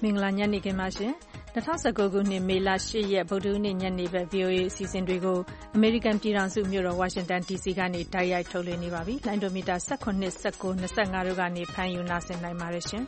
မင်္ဂလာညနေခင်းပါရှင်2019ခုနှစ်မေလ10ရက်ဗုဒ္ဓဟူးနေ့ညနေဘက် VOA အစီအစဉ်တွေကိုအမေရိကန်ပြည်ထောင်စုမြို့တော်ဝါရှင်တန် DC ကနေတိုက်ရိုက်ထုတ်လွှင့်နေပါပြီလိုင်းဒိုမီတာ18 19 25တို့ကနေဖမ်းယူနားဆင်နိုင်ပါတယ်ရှင်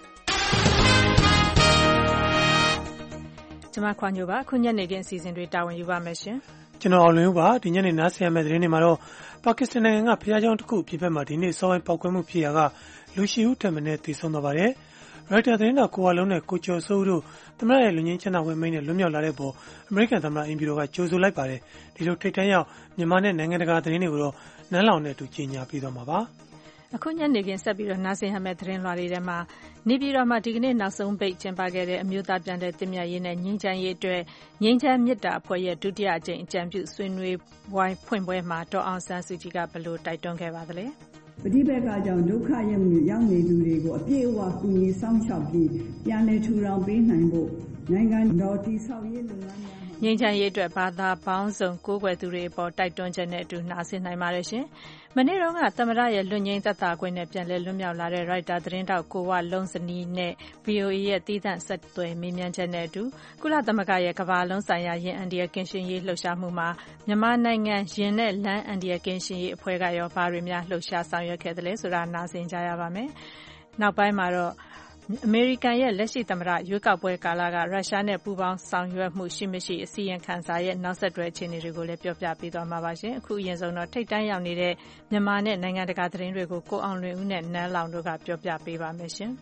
ကျွန်မခွန်ညိုပါခုညနေခင်းအစီအစဉ်တွေတာဝန်ယူပါမယ်ရှင်ကျွန်တော်အောင်လွင်ဦးပါဒီညနေနားဆင်ရမယ့်သတင်းတွေမှာတော့ပါကစ္စတန်နိုင်ငံကဖျားเจ้าတစ်ခုအဖြစ်ဘက်မှာဒီနေ့စောပိုင်းပောက်ကွဲမှုဖြစ်ရာကလူရှိဦးထက်မင်းနဲ့တည်ဆုံသွားပါတယ်ရိုက်တာသတင်းတော်ကိုဝါလုံးနဲ့ကိုကျော်စိုးဦးတို့သမ္မတရဲ့လူငင်းချမ်းသာဝင်မိတ်နဲ့လွတ်မြောက်လာတဲ့ပေါ်အမေရိကန်သမ္မတအင်ပီရိုကကြိုဆိုလိုက်ပါတယ်ဒီလိုထိတ်တန့်ရောက်မြန်မာနဲ့နိုင်ငံတကာသတင်းတွေကိုတော့နန်းလောင်နဲ့အတူကြီးညာပြီးသွားမှာပါအခုညနေခင်းဆက်ပြီးတော့နားဆင်ရမယ့်သတင်းလွှာတွေထဲမှာနေပြည်တော်မှာဒီကနေ့နောက်ဆုံးပိတ်ကျင်းပခဲ့တဲ့အမျိုးသားပြန်လည်သင့်မြတ်ရေးနဲ့ငြိမ်းချမ်းရေးအတွက်ငြိမ်းချမ်းမြတ်တာအဖွဲ့ရဲ့ဒုတိယအကြိမ်အကြံပြုဆွေးနွေးဝိုင်းဖွင့်ပွဲမှာဒေါ်အောင်ဆန်းစုကြည်ကဘယ်လိုတိုက်တွန်းခဲ့ပါသလဲပဋိပက္ခကြောင့်ဒုက္ခရောက်နေသူတွေကိုအပြည့်အဝကူညီဆောင်ရှောက်ပြီးပြန်လည်ထူထောင်ပေးနိုင်ဖို့နိုင်ငံတော်တည်ဆောက်ရေးလုပ်ငန်းများငြိမ်းချမ်းရေးအတွက်ဘာသာပေါင်းစုံကိုးကွယ်သူတွေအပေါ်တိုက်တွန်းချက်နဲ့အတူနားဆင်နိုင်ပါတယ်ရှင်။မနေ့တုန်းကသမ္မတရဲ့လွတ်ငြိမ်းသက်သာခွင့်နဲ့ပြန်လည်လွတ်မြောက်လာတဲ့ရိုက်တာသတင်းတောက်ကိုဝလုံးစနီးနဲ့ VOA ရဲ့တည်တံ့ဆက်သွယ်မေးမြန်းချက်နဲ့အတူကုလသမဂ္ဂရဲ့ကမ္ဘာလုံးဆိုင်ရာယင်းအန်ဒီယာကင်းရှင်းရေးလှုပ်ရှားမှုမှာမြန်မာနိုင်ငံယင်းနဲ့လမ်းအန်ဒီယာကင်းရှင်းရေးအဖွဲ့ကရောဘာတွေများလှုပ်ရှားဆောင်ရွက်ခဲ့သလဲဆိုတာနားဆင်ကြရပါမယ်။နောက်ပိုင်းမှာတော့အမေရိကန်ရဲ့လက်ရှိသမ္မတရွေးကောက်ပွဲကာလကရုရှားနဲ့ပူးပေါင်းဆောင်ရွက်မှုရှိမရှိအစီရင်ခံစာရဲ့နောက်ဆက်တွဲအခြေအနေတွေကိုလည်းပြောပြပေးသွားမှာပါရှင်။အခုအရင်ဆုံးတော့ထိပ်တန်းရောက်နေတဲ့မြန်မာနဲ့နိုင်ငံတကာသတင်းတွေကိုကိုအောင်လွင်ဦးနဲ့နန်းလောင်တို့ကပြောပြပေးပါမယ်ရှင်။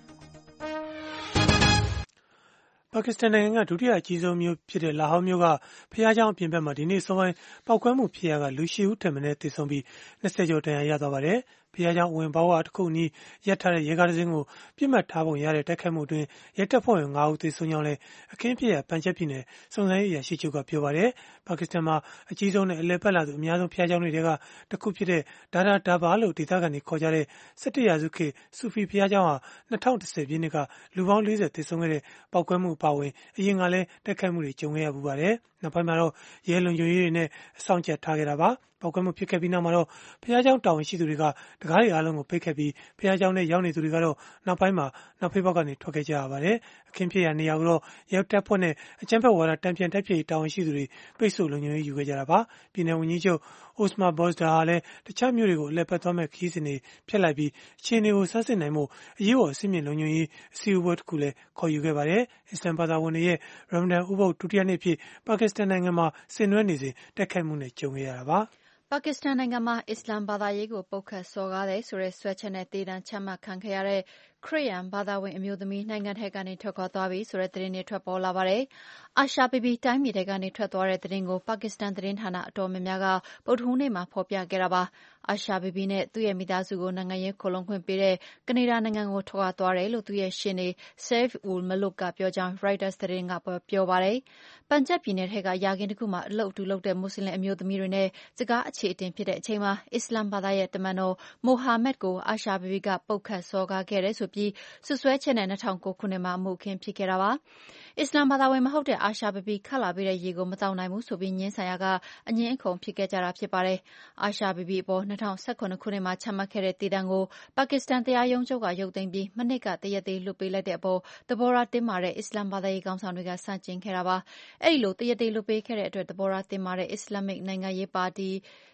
ပါကစ္စတန်နိုင်ငံကဒုတိယအကြီးဆုံးမြို့ဖြစ်တဲ့လာဟောမြို့ကဖျားเจ้าအပြင်ဘက်မှာဒီနေ့စောပိုင်းပောက်ကွဲမှုဖြစ်ရာကလူရှိဦးထက်မင်းနဲ့တည်ဆုံပြီး20ကျော်တန်ရာရသွားပါတယ်။ဖျားเจ้าဝင်ပေါဝါတစ်ခုနီးရပ်ထားတဲ့ရေကားတစ်စင်းကိုပြစ်မှတ်ထားပုံရတဲ့တိုက်ခိုက်မှုအတွင်းရဲတပ်ဖွဲ့ဝင်9ဦးသေဆုံးကြောင်းလည်းအခင်းဖြစ်ရာပန်ချက်ပြည်နယ်စုံစမ်းရေးအရာရှိချုပ်ကပြောပါတယ်။ပါကစ္စတန်မှာအကြီးဆုံးနဲ့အလဲပတ်လာသူအများဆုံးဖျားเจ้าတွေကတစ်ခုဖြစ်တဲ့ဒါဒါဒါဘာလို့ဒေသခံတွေခေါ်ကြတဲ့17ရာစုခေတ်ဆူဖီဖျားเจ้าဟာ2010ပြည့်နှစ်ကလူပေါင်း40သေဆုံးခဲ့တဲ့ပောက်ကွဲမှုအပါအဝင်အရင်ကလည်းတိုက်ခိုက်မှုတွေကြုံခဲ့ရပူပါတယ်။နောက်ပိုင်းမှာတော့ရဲလုံခြုံရေးတွေနဲ့အဆောင်ကျထားခဲ့တာပါ။ပောက်ကွဲမှုဖြစ်ခဲ့ပြီးနောက်မှာတော့ဖျားเจ้าတာဝန်ရှိသူတွေကတကားတွေအားလုံးကိုပိတ်ခဲ့ပြီးဖျားเจ้าနဲ့ရောက်နေသူတွေကတော့နောက်ပိုင်းမှာနောက်ဖေးပေါက်ကနေထွက်ခဲ့ကြရပါတယ်။အခင်းဖြစ်ရာနေရာကိုတော့ရဲတပ်ဖွဲ့နဲ့အကြမ်းဖက်ဝါဒတံပြန်တိုက်ဖျက်ရေးတာဝန်ရှိသူတွေပိတ်ဆို့လုံခြုံရေးယူခဲ့ကြတာပါ။ပြည်내ဝန်ကြီးချုပ်အိုစမာဘော့စ်ဒါဟာလည်းတခြားမြို့တွေကိုအလဲပတ်သွားမဲ့ခီးစဉ်တွေဖျက်လိုက်ပြီးအခြေအနေကိုစမ်းစစ်နိုင်မှုအရေးပေါ်အစီအမံလုံခြုံရေးအစည်းအဝေးတစ်ခုလည်းခေါ်ယူခဲ့ပါတယ်။အစ္စလမ်ဘာသာဝင်တွေရဲ့ရမဒန်ဥပုသ်ဒုတိယနေ့ဖြစ်ပါကစ္စတန်နိုင်ငံမှာဆင်နွှဲနေစဉ်တိုက်ခိုက်မှုနဲ့ကြုံခဲ့ရတာပါ။ပါကစ္စတန်နိုင်ငံမှာအစ္စလာမ်ဘာသာရေးကိုပုတ်ခတ်စော်ကားတယ်ဆိုတဲ့စွဲချက်နဲ့သေဒဏ်ချမှတ်ခံခဲ့ရတဲ့ခရစ်ယာန်ဘာသာဝင်အမျိုးသမီးနိုင်ငံထဲကနေထွက်ခွာသွားပြီဆိုတဲ့သတင်းတွေထွက်ပေါ်လာပါတယ်။အာရှာဘီဘီတိုင်းပြည်ထဲကနေထွက်သွားတဲ့သတင်းကိုပါကစ္စတန်သတင်းဌာနအတော်များများကဗုဒ္ဓဟူးနေ့မှာဖော်ပြခဲ့တာပါ။အာရှာဘီဘီနဲ့သူ့ရဲ့မိသားစုကိုနိုင်ငံရေးခိုလှုံခွင့်ပေးတဲ့ကနေဒါနိုင်ငံကိုထွက်ခွာသွားတယ်လို့သူ့ရဲ့ရှေ့နေ Saif ul Malook ကပြောကြောင်း Reuters သတင်းကပြောပါတယ်။ပန်ဂျပ်ပြည်နယ်ထဲကယာကင်းတစ်ခုမှာအလုပ်အတူလုပ်တဲ့မွတ်စလင်အမျိုးသမီးတွေနဲ့စကားအခြေအတင်ဖြစ်တဲ့အချိန်မှာအစ္စလာမ်ဘာသာရဲ့တမန်တော်မိုဟာမက်ကိုအာရှာဘီဘီကပုတ်ခတ်စော်ကားခဲ့တယ်ဆိုပြီးစွပ်စွဲချက်နဲ့2009ခုနှစ်မှာအမှုအခင်းဖြစ်ခဲ့တာပါ။အစ္စလာမ်ဘာသာဝင်မဟုတ်တဲ့အာရှာဘီဘီခတ်လာပေးတဲ့ရေကိုမတောက်နိုင်ဘူးဆိုပြီးငင်းဆန်ရာကအငင်းအခုန်ဖြစ်ခဲ့ကြတာဖြစ်ပါတယ်။အာရှာဘီဘီအပေါ်2019ခုနှစ်မှာချမှတ်ခဲ့တဲ့သေဒဏ်ကိုပါကစ္စတန်တရားရုံးချုပ်ကရုပ်သိမ်းပြီးမနှစ်ကတရက်သေးလွတ်ပေးလိုက်တဲ့အပေါ်သဘောထားတင်းမာတဲ့အစ္စလာမ်ဘာသာရေးခေါင်းဆောင်တွေကဆန့်ကျင်ခဲ့တာပါ။အဲဒီလိုတရက်သေးလွတ်ပေးခဲ့တဲ့အတွက်သဘောထားတင်းမာတဲ့အစ္စလာမစ်နိုင်ငံရေးပါတီ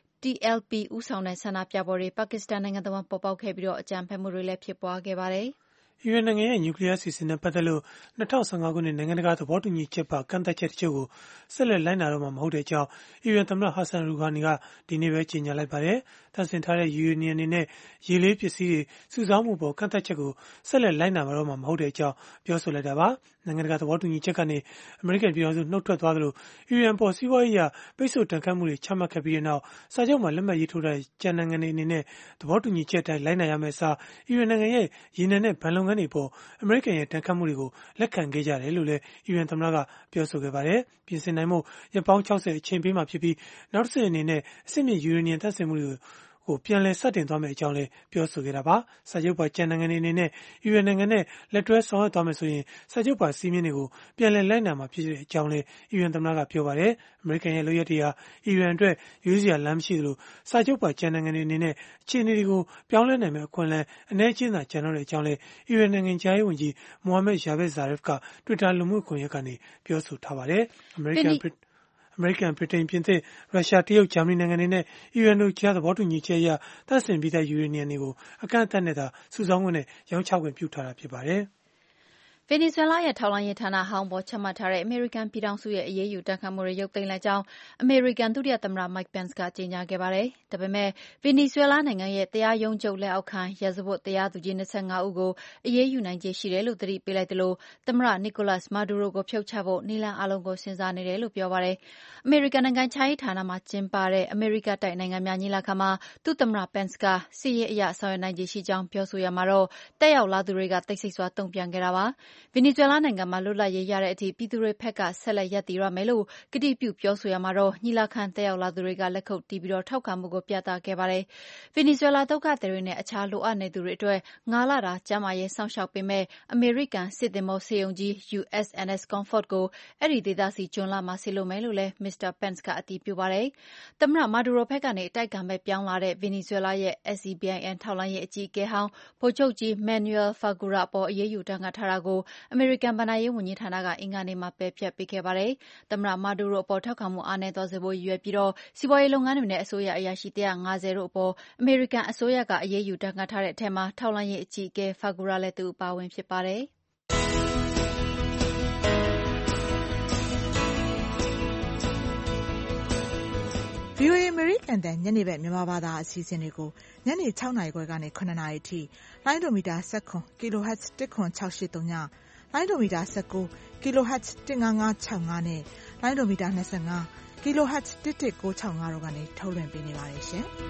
TLP ဦးဆောင်တဲ့ဆန္ဒပြပွဲတွေပါကစ္စတန်နိုင်ငံတဝန်းပေါ်ပေါက်ခဲ့ပြီးအကြမ်းဖက်မှုတွေလည်းဖြစ်ပွားခဲ့ပါတယ်။အီရန်နိုင်ငံရဲ့နျူကလ িয়ার စီစဉ်နဲ့ပတ်သက်လို့2015ခုနှစ်နိုင်ငံတကာသဘောတူညီချက်ပါကန့်သတ်ချက်တချို့ကိုဆက်လက်လိုက်နာတော့မှာမဟုတ်တဲ့အကြောင်းအီရန်သမ္မတဟာဆန်ရူဟာနီကဒီနေ့ပဲကြေညာလိုက်ပါတယ်။သန့်စင်ထားတဲ့ယူရေနီယံအနေနဲ့ရေလေးပစ္စည်းတွေစုဆောင်းမှုပေါ်ကန့်သတ်ချက်ကိုဆက်လက်လိုက်နာတော့မှာမဟုတ်တဲ့အကြောင်းပြောဆိုလိုက်တာပါ။နိုင်ငံတကာသဘောတူညီချက်ကနေအမေရိကန်ပြည်ထောင်စုနှုတ်ထွက်သွားသလိုအီရန်ပေါ်စီးပွားရေးအရပိတ်ဆို့တန်ခတ်မှုတွေချမှတ်ခဲ့ပြီးတဲ့နောက်စာချုပ်မှာလက်မှတ်ရေးထိုးတဲ့ကျန်နိုင်ငံတွေအနေနဲ့သဘောတူညီချက်အတိုင်းလိုက်နာရမယ့်အစားအီရန်နိုင်ငံရဲ့ရေနံနဲ့ဗန်လုပ်ငန်းတွေပေါ်အမေရိကန်ရဲ့တန်ခတ်မှုတွေကိုလက်ခံခဲ့ကြတယ်လို့လည်းအီရန်သမ္မတကပြောဆိုခဲ့ပါတယ်။ပြင်ဆင်နိုင်မှုရက်ပေါင်း60အချိန်ပေးမှာဖြစ်ပြီးနောက်တစ်ဆင့်အနေနဲ့အဆင့်မြင့်ယူရေနီယံသန့်စင်မှုတွေကိုကိုပြန်လည်စတင်သွားမယ့်အကြောင်းလည်းပြောဆိုခဲ့တာပါ။စာချုပ်ပါကျန်နိုင်ငံတွေအနေနဲ့အီရန်နိုင်ငံနဲ့လက်တွဲဆောင်ရွက်သွားမယ်ဆိုရင်စာချုပ်ပါစည်းမျဉ်းတွေကိုပြန်လည်လိုက်နာမှာဖြစ်တဲ့အကြောင်းလည်းအီရန်သမ္မတကပြောပါတယ်။အမေရိကန်ရဲ့လုပ်ရပ်တွေဟာအီရန်အတွက်ရွေးစရာလမ်းမရှိသလိုစာချုပ်ပါကျန်နိုင်ငံတွေအနေနဲ့အခြေအနေတွေကိုပြောင်းလဲနိုင်မယ့်အခွင့်အလမ်းအနည်းချင်းသာကျန်တော့တဲ့အကြောင်းလည်းအီရန်နိုင်ငံခြားရေးဝန်ကြီးမိုဟာမက် Javad Zarif က Twitter လူမှုကွန်ရက်ကနေပြောဆိုထားပါတယ်။အမေရိကန်ဗြိတိန်ပြင်သစ်ရုရှားတရုတ်ဂျာမနီနိုင်ငံတွေနဲ့အီရန်တို့ကြားသဘောတူညီချက်အရသန့်စင်ပြီးသားယူရေနီယံတွေကိုအကန့်အသတ်နဲ့သာစုဆောင်းခွင့်နဲ့ရောင်းချခွင့်ပြုထားတာဖြစ်ပါတယ်။ဗင်နီဇွဲလားရဲ့ထောက်လှမ်းရေးဌာနဟောင်းပေါ်ချမှတ်ထားတဲ့အမေရိကန်ပြည်ထောင်စုရဲ့အရေးယူဒဏ်ခတ်မှုတွေရုပ်သိမ်းလိုက်ကြောင်းအမေရိကန်ဒုတိယသမ္မတ Mike Pence ကကြေညာခဲ့ပါတယ်။ဒါပေမဲ့ဗင်နီဇွဲလားနိုင်ငံရဲ့တရားရုံးချုပ်လက်အောက်ခံရာဇဝတ်တရားသူကြီး25ဦးကိုအရေးယူနိုင်ခြေရှိတယ်လို့သတိပေးလိုက်သလိုသမ္မတ Nicolas Maduro ကိုဖြုတ်ချဖို့နည်းလမ်းအားလုံးကိုစဉ်းစားနေတယ်လို့ပြောပါတယ်။အမေရိကန်နိုင်ငံခြားရေးဌာနမှာကျင်းပတဲ့အမေရိကတိုက်နိုင်ငံများညီလာခံမှာဒုသမ္မတ Pence ကစစ်ရေးအရဆောင်ရွက်နိုင်ခြေရှိကြောင်းပြောဆိုရမှာတော့တက်ရောက်လာသူတွေကတိတ်ဆိတ်စွာတုံ့ပြန်ခဲ့တာပါ။ဗင်နီဇွဲလားနိုင်ငံမှာလွတ်လပ်ရေးရတဲ့အထိပြည်သူတွေဘက်ကဆက်လက်ရပ်တည်ရမယ်လို့ကတိပြုပြောဆိုရမှာတော့ညီလာခံတက်ရောက်လာသူတွေကလက်ခုပ်တီးပြီးထောက်ခံမှုကိုပြသခဲ့ပါတယ်။ဗင်နီဇွဲလားဒုက္ခသည်တွေနဲ့အခြားလိုအပ်နေသူတွေအတွက်9 လတာကျန်းမာရေးစောင့်ရှောက်ပေးမယ့်အမေရိကန်စစ်သင်္ဘောဆေးရုံကြီး USNS Comfort ကိုအဲ့ဒီဒေသဆီဇွန်လမှာဆေးလွှတ်မယ်လို့လည်း Mr. Pence ကအတည်ပြုပါတယ်။သမ္မတ Maduro ဘက်ကနေအတိုက်အခံဘက်ပြောင်းလာတဲ့ဗင်နီဇွဲလားရဲ့ SCBIN ထောက်လှမ်းရေးအကြီးအကဲဟောင်းဗိုလ်ချုပ်ကြီး Manuel Fagura အပေါ်အရေးယူဒဏ်ခတ်ထားတာကိုအမေရိကန်ဘဏ္ဍာရေးဝန်ကြီးဌာနကအင်္ဂါနေ့မှာပယ်ဖျက်ပေးခဲ့ပါတယ်။သမ္မတ Maduro အပေါ်ထောက်ခံမှုအားနည်းသွားစေဖို့ရည်ရွယ်ပြီးစီးပွားရေးလုပ်ငန်းတွေနဲ့အစိုးရအရာရှိ150တို့အပေါ်အမေရိကန်အစိုးရကအရေးယူဒဏ်ခတ်ထားတဲ့အထဲမှာထောက်လှမ်းရေးအကြီးအကဲ Fagura လည်းသူအပါအဝင်ဖြစ်ပါတယ်။ VOA အမေရိကန်တန်ညနေဘက်မြန်မာဘာသာအစီအစဉ်တွေကိုညနေ6နာရီခွဲကနေ9နာရီအထိလိုင်းဒိုမီတာ17 kHz 10683ညလိုင်းဒိုမီတာ19 kHz 15565နဲ့လိုင်းဒိုမီတာ25 kHz 11965တို့ကနေထုတ်လွှင့်ပေးနေပါတယ်ရှင်။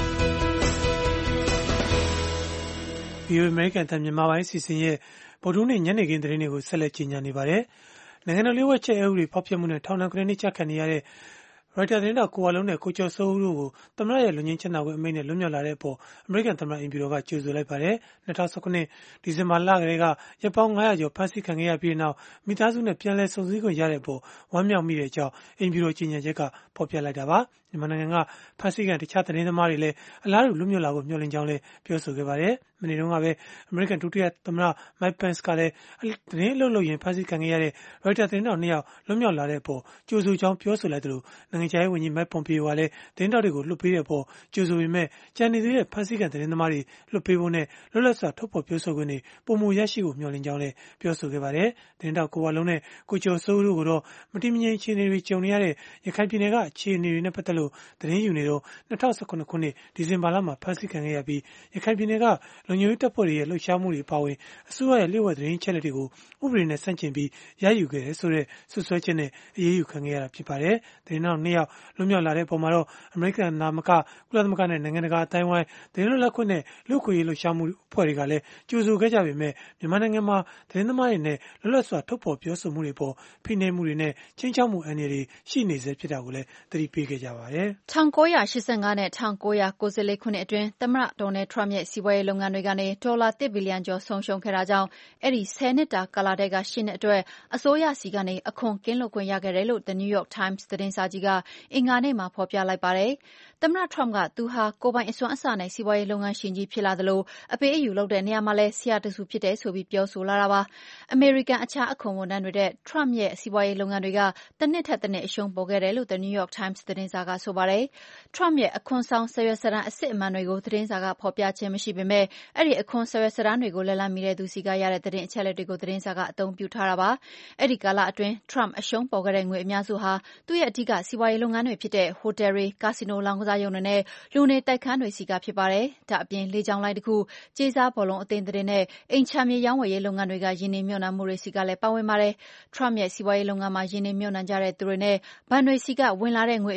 VOA အမေရိကန်တန်မြန်မာပိုင်းအစီအစဉ်ရဲ့ဗုဒ္ဓဟူးနေ့ညနေခင်းသတင်းတွေကိုဆက်လက်ကြီးညာနေပါတယ်။နိုင်ငံတော်လျှို့ဝှက်ချက်အက်ဥပဒေဖောက်ဖျက်မှုနဲ့ထောင်ဒဏ်9နှစ်ချခံနေရတဲ့ရိုက်တာသတင်းတောက်ကိုဝလုံးနဲ့ကိုကျော်စိုးဦးတို့ကိုသမ္မတရဲ့လွတ်ငြိမ်းချမ်းသာခွင့်အမိန့်နဲ့လွတ်မြောက်လာတဲ့အပေါ်အမေရိကန်သမ္မတအိမ်ဖြူတော်ကကြိုဆိုလိုက်ပါတယ်။2019ဒီဇင်ဘာလကတည်းကရက်ပေါင်း900ကျော်ဖမ်းဆီးခံခဲ့ရပြီးနောက်မိသားစုနဲ့ပြန်လည်ဆုံစည်းခွင့်ရတဲ့အပေါ်ဝမ်းမြောက်မိတဲ့အကြောင်းအိမ်ဖြူတော်ကြီးညာချက်ကဖော်ပြလိုက်တာပါ။မြန်မာနိုင်ငံကဖမ်းဆီးခံတခြားသတင်းသမားတွေလည်းအလားတူလွတ်မြောက်လာဖို့မျှော်လင့်ကြောင်းလည်းပြောဆိုခဲ့ပါတယ်။မနေ့တုန်းကပဲအမေရိကန်ဒုတိယသမ္မတ Mike Pence ကလည်းသတင်းအလုပ်လုပ်ရင်ဖမ်းဆီးခံခဲ့ရတဲ့ရိုက်တာသတင်းတောက်2ယောက်လွတ်မြောက်လာတဲ့အပေါ်ကြိုဆိုကြောင်းပြောဆိုလိုက်သလိုနိုင်ငံခြားရေးဝန်ကြီး Mike Pompeo ကလည်းသတင်းတောက်တွေကိုလွှတ်ပေးတဲ့အပေါ်ကြိုဆိုပေမဲ့ကြံနေသေးတဲ့ဖမ်းဆီးခံသတင်းသမားတွေလွှတ်ပေးဖို့နဲ့လွတ်လပ်စွာထုတ်ဖော်ပြောဆိုခွင့်တွေပုံမူရရှိဖို့မျှော်လင့်ကြောင်းလည်းပြောဆိုခဲ့ပါတယ်။သတင်းတောက်ကိုဝလုံးနဲ့ကိုကျော်စိုးဦးတို့ကတော့မတည်မငြိမ်အခြေအနေတွေကြုံနေရတဲ့ရခိုင်ပြည်နယ်ကအခြေအနေတွေနဲ့ပတ်သက်လို့သတင်းယူနေတော့2019ခုနှစ်ဒီဇင်ဘာလမှာဖမ်းဆီးခံခဲ့ရပြီးရခိုင်ပြည်နယ်ကလုံခြုံရေးတပ်ဖွဲ့တွေရဲ့လှုပ်ရှားမှုတွေအပါအဝင်အစိုးရရဲ့လျှို့ဝှက်သတင်းချက်လက်တွေကိုဥပဒေနဲ့ဆန့်ကျင်ပြီးရယူခဲ့တဲ့ဆိုတဲ့ဆွဆွဲချက်နဲ့အရေးယူခံခဲ့ရတာဖြစ်ပါတယ်။သတင်းတောက်2ယောက်လွတ်မြောက်လာတဲ့အပေါ်မှာတော့အမေရိကန်နာမကကုလသမဂ္ဂနဲ့နိုင်ငံတကာအတိုင်းအဝိုင်းသတင်းလွတ်လပ်ခွင့်နဲ့လူ့အခွင့်အရေးလှုပ်ရှားမှုအဖွဲ့တွေကလည်းကြိုဆိုခဲ့ကြပေမဲ့မြန်မာနိုင်ငံမှာသတင်းသမားတွေနဲ့လွတ်လပ်စွာထုတ်ဖော်ပြောဆိုမှုတွေပေါ်ဖိနှိပ်မှုတွေနဲ့ချင်းချောက်မှုအန္တရာယ်တွေရှိနေစေဖြစ်တာကိုလည်းသတိပေးခဲ့ကြပါတယ်။1985နဲ့1994ခုနှစ်အတွင်းသမ္မတဒေါ်နယ်ထရမ့်ရဲ့စီးပွားရေးလုပ်ငန်းတွေကနေဒေါ်လာ1 ဘီလီယံကျော်ဆုံးရှုံးခဲ့တာကြောင့်အဲ့ဒီ10နှစ်တာကာလတည်းက8နှစ်အတွက်အစိုးရစီကနေအခွန်ကင်းလွတ်ခွင့်ရခဲ့တယ်လို့ The New York Times သတင်းစာကြီးကအင်္ဂါနေ့မှာဖော်ပြလိုက်ပါတယ်။သမ္မတထရမ့်ကသူဟာကိုယ်ပိုင်အစွမ်းအစနဲ့စီးပွားရေးလုပ်ငန်းရှင်ကြီးဖြစ်လာသလိုအပေးအယူလုပ်တဲ့နေရာမှာလည်းဆရာတစုဖြစ်တယ်ဆိုပြီးပြောဆိုလာတာပါ။အမေရိကန်အခြားအခွန်ဝန်ထမ်းတွေတဲ့ထရမ့်ရဲ့စီးပွားရေးလုပ်ငန်းတွေကတစ်နှစ်ထက်တစ်နှစ်အရှုံးပေါ်ခဲ့တယ်လို့ The New York Times သတင်းစာကဆိုပါတယ်။ထရမ့်ရဲ့အခွန်ဆောင်စာရွက်စာတမ်းအစစ်အမှန်တွေကိုသတင်းစာကဖော်ပြခြင်းမရှိပေမဲ့အဲ့ဒီအခွန်စာရွက်စာတမ်းတွေကိုလက်လန်းမီတဲ့သူစီကရတဲ့သတင်းအချက်အလက်တွေကိုသတင်းစာကအသုံးပြုထားတာပါ။အဲ့ဒီကာလအတွင်းထရမ့်အရှုံးပေါ်ခဲ့တဲ့ငွေအများစုဟာသူ့ရဲ့အဓိကစီးပွားရေးလုပ်ငန်းတွေဖြစ်တဲ့ဟိုတယ်တွေကာစီနိုလောင်းကစားရုံတွေနဲ့လူနေတိုက်ခန်းတွေစီကဖြစ်ပါတယ်။ဒါအပြင်လေကြောင်းလိုင်းတစ်ခုကြေးစားဘောလုံးအသင်းတွေနဲ့အိမ်ချမ်းမြေရောင်းဝယ်ရေးလုပ်ငန်းတွေကယင်းနေမြုံနှံမှုတွေစီကလည်းပါဝင်ပါတယ်။ထရမ့်ရဲ့စီးပွားရေးလုပ်ငန်းမှာယင်းနေမြုံနှံကြတဲ့သူတွေနဲ့ဘဏ်တွေစီကဝင်လာတဲ့ငွေအများစုနဲ့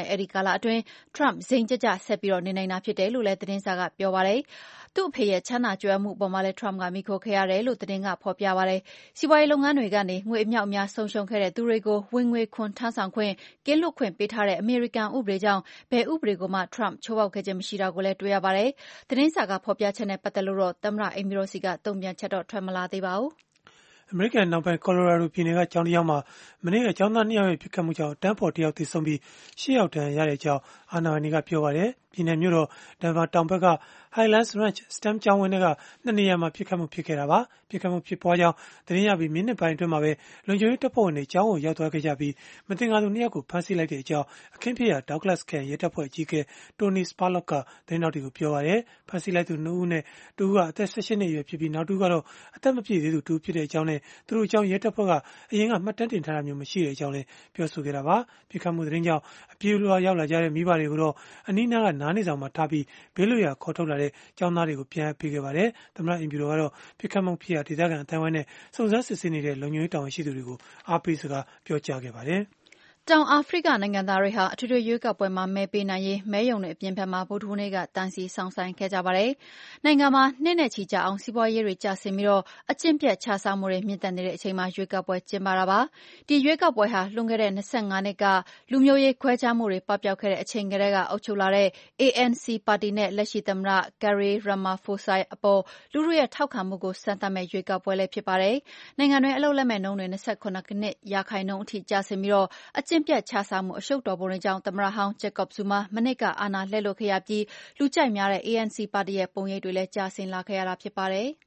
မယ့်အဲဒီကာလအတွင်း Trump စိန်ကြကြဆက်ပြီးနေနိုင်တာဖြစ်တယ်လို့လည်းသတင်းစာကပြောပါတယ်။သူ့အဖေရဲ့ချမ်းသာကြွယ်ဝမှုအပေါ်မှာလည်း Trump ကမိခိုခဲ့ရတယ်လို့သတင်းကဖော်ပြပါတယ်။စီးပွားရေးလုပ်ငန်းတွေကနေငွေအမြောက်အများဆုံးရှုံးခဲ့တဲ့သူတွေကိုဝင်ငွေခွန်ထမ်းဆောင်ခွင့်ကင်းလွတ်ခွင့်ပေးထားတဲ့အမေရိကန်ဥပဒေကြောင့်ဘယ်ဥပဒေကိုမှ Trump ချိုးဖောက်ခဲ့ခြင်းမရှိတာကိုလည်းတွေ့ရပါတယ်။သတင်းစာကဖော်ပြချက်နဲ့ပတ်သက်လို့တော့သမ္မတအိမ်ဖြူတော်ဆီကတုံ့ပြန်ချက်တော့ထွက်မလာသေးပါဘူး။အမေရိကန်နောက်ပိုင်းကော်လိုရာဒိုပြည်နယ်ကကျောင်းတစ်ကျောင်းမှာမနေ့ကကျောင်းသား2ယောက်ရဲ့ပစ်ခတ်မှုကြောင့်တန်းဖော်1ယောက်သေဆုံးပြီး10ယောက်ဒဏ်ရာရတဲ့အကြောင်းအာဏာပိုင်တွေကပြောပါတယ်။ပြည်နယ်မြို့တော်ဒန်ဗာတောင်ဘက်က Highlands Ranch STEM ကျောင်းဝင်းက2နေရာမှာပစ်ခတ်မှုဖြစ်ခဲ့တာပါ။ပစ်ခတ်မှုဖြစ်ပွားကြောင်းသတင်းရပြီးမိနစ်ပိုင်းအတွင်းမှာပဲလုံခြုံရေးတပ်ဖွဲ့ဝင်တွေကျောင်းကိုရောက်သွားခဲ့ကြပြီးမသင်္ကာသူ2ယောက်ကိုဖမ်းဆီးလိုက်တဲ့အကြောင်းအခင်းဖြစ်ရာ Douglas ခရိုင်ရဲတပ်ဖွဲ့အကြီးအကဲ Tony Spurlock ကသတင်းထောက်တွေကိုပြောပါတယ်။ဖမ်းဆီးလိုက်သူ2ဦးနဲ့တဦးကအသက်18နှစ်အရွယ်ဖြစ်ပြီးနောက်တဦးကတော့အသက်မပြည့်သေးသူတဦးဖြစ်တဲ့အကြောင်းနဲ့သူတို့အကြောင်းရဲတပ်ဖွဲ့ကအရင်ကမှတ်တမ်းတင်ထားတာမျိုးမရှိတဲ့အကြောင်းလည်းပြောဆိုခဲ့တာပါ။ပစ်ခတ်မှုသတင်းကြောင့်အပြေးလွှာရောက်လာကြတဲ့မိဘတွေကိုတော့အနီးနားကနားနေဆောင်မှာထားပြီးဘေးလွတ်ရာခေါ်ထုတ်လာတဲ့ကျောင်းသားတွေကိုပြန်ပေးခဲ့ပါတယ်။သမ္မတအိမ်ဖြူတော်ကတော့ပစ်ခတ်မှုဖြစ်ရာဒေသခံအတိုင်းဝိုင်းနဲ့စုံစမ်းစစ်ဆေးနေတဲ့လုံခြုံရေးတာဝန်ရှိသူတွေကိုအားပေးစကားပြောကြားခဲ့ပါတယ်။တောင်အာဖရိကနိုင်ငံသားတွေဟာအထွေထွေရွေးကောက်ပွဲမှာမဲပေးနိုင်ရေးမဲရုံတွေအပြင်ဘက်မှာဗုဒ္ဓဟူးနေ့ကတန်းစီစောင့်ဆိုင်းခဲ့ကြပါတယ်။နိုင်ငံမှာနှစ်နဲ့ချီကြာအောင်စီးပွားရေးတွေကျဆင်းပြီးအကျင့်ပျက်ခြစားမှုတွေမြင့်တက်နေတဲ့အချိန်မှာရွေးကောက်ပွဲကျင်းပတာပါ။ဒီရွေးကောက်ပွဲဟာလွန်ခဲ့တဲ့25နှစ်ကလူမျိုးရေးခွဲခြားမှုတွေပပျောက်ခဲ့တဲ့အချိန်ကတည်းကအုပ်ချုပ်လာတဲ့ ANC ပါတီနဲ့လက်ရှိသမ္မတ Cyril Ramaphosa အပေါ်လူထုရဲ့ထောက်ခံမှုကိုစမ်းသပ်မဲ့ရွေးကောက်ပွဲလည်းဖြစ်ပါတယ်။နိုင်ငံတွင်းအလုပ်လက်မဲ့နှုန်းတွေ28%အထိကျဆင်းပြီးအကျင့်ပျက်ခြစားမှုအရှုပ်တော်ပုံတွေကြောင့်သမ္မတဟောင်း Jacob Zuma မနှစ်ကအာဏာလက်လွတ်ခဲ့ရပြီးလူကြိုက်များတဲ့ ANC ပါတီရဲ့ပုံရိပ်တွေလည်းကျဆင်းလာခဲ့ရတာဖြစ်ပါတယ်။